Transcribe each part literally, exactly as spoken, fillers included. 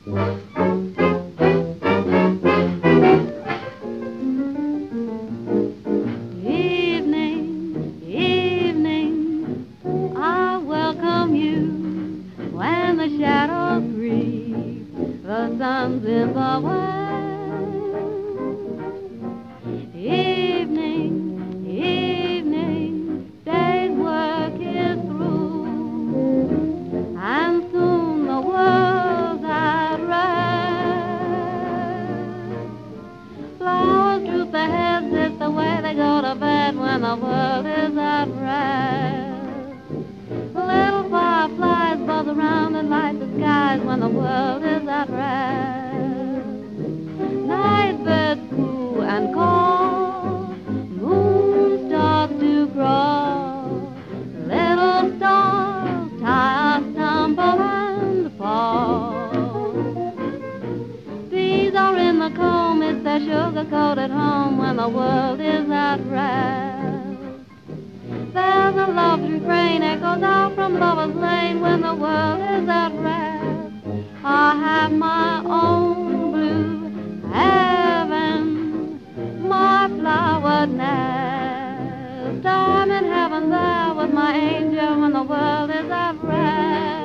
Evening, evening, I welcome you when the shadows creep, the sun's in the west. Evening, evening, day's work is through, and soon the world's at rest. Flowers droop their heads, it's the way they go to bed when the world is at rest. Little fireflies buzz around and light the skies when the world is at rest. Night birds coo and call, moon stars do crawl, little stars tie, stumble and fall. Bees are in the comb, it's their sugar-coated home when the world is at rest. There's a love refrain echoes out from Lover's Lane when the world is at rest. I have my own blue heaven, my flowered nest. I'm in heaven there with my angel when the world is at rest.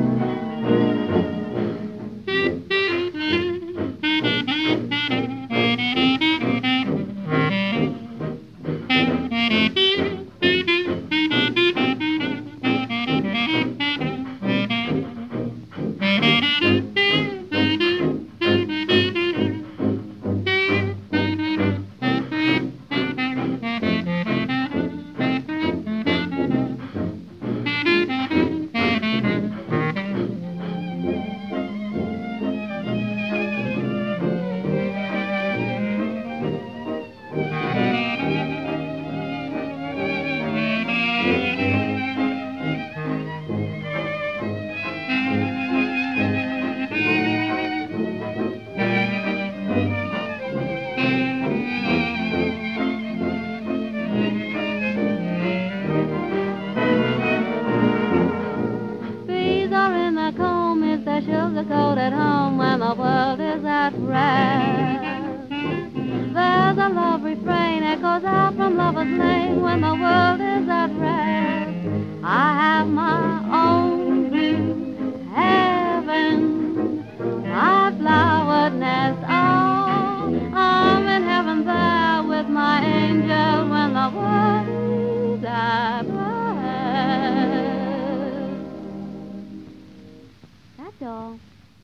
Sugar-coated home when the world is at rest. There's a love refrain echoes out from Lover's Lane when the world is at rest. I have my own blue heaven,